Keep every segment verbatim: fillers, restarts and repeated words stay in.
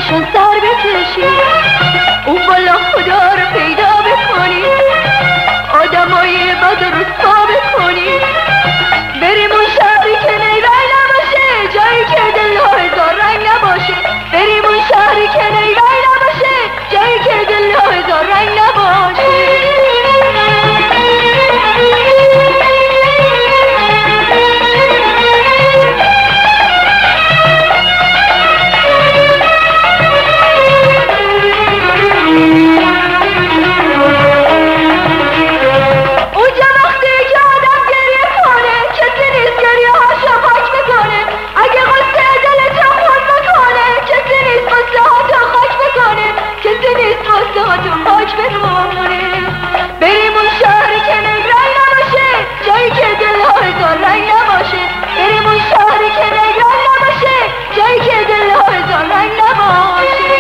کهکشان سر بکشی، اون بالا خدا رو پیدا بکنی، آدمای بد رو رسوا بکنی، بریم اون شهری که نیرنگ نباشه، جایی که دلها هزار رنگ نباشه، بریم اون شهری که نیرنگ نباشه، جایی که دلها هزار رنگ نباشه. بریم اون شهری که نیرنگ نباشه، جایی که دلها هزار رنگ نباشه، بریم اون شهری که نیرنگ نباشه، جایی که دلها هزار رنگ نباشه.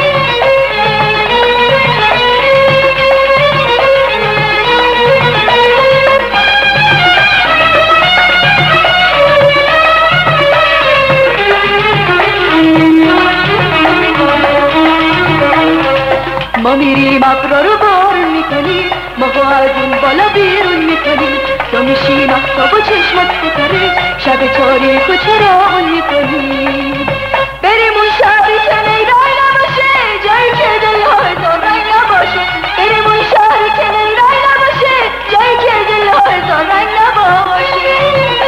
ما میریم ابرا رو بارون میکنیم، ماها از اون بالا بیرون میکنیم، تو میشی مهتاب و چشمت ستاره، شب تاریک و چراغون میکنیم. بریم اون شهری که نیرنگ نباشه، جایی که دلها هزار رنگ نباشه، بریم اون شهری که نیرنگ نباشه، جایی که دلها هزار رنگ نباشه.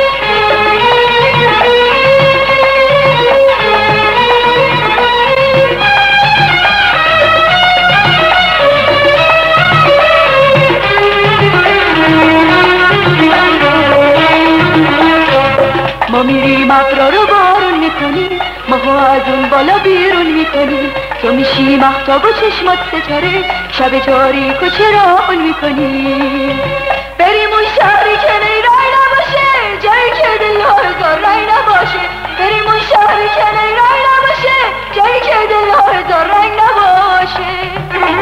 ما میریم ابرا رو بارون میکنیم، ماها از اون بالا بیرون میکنیم، تو میشی مهتاب و چشمات ستاره، شب تاریک و چراغون میکنیم. بریم اون شهری که نیرنگ نباشه، جایی که دلها هزار رنگ نباشه، بریم اون شهری که نیرنگ نباشه، جایی که دلها هزار رنگ نباشه.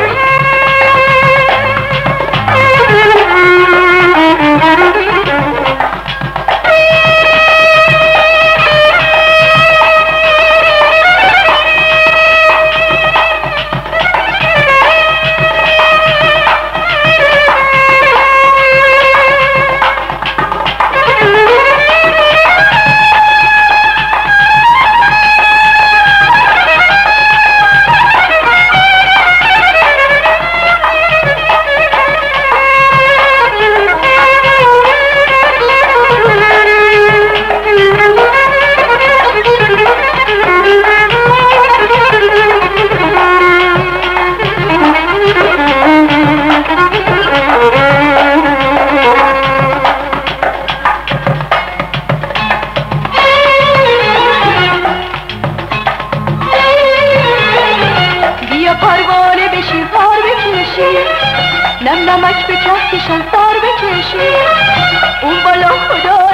پروانه بشی پار بکشی، نم نمک به کهکشان سر بکشی، اون بالا خدا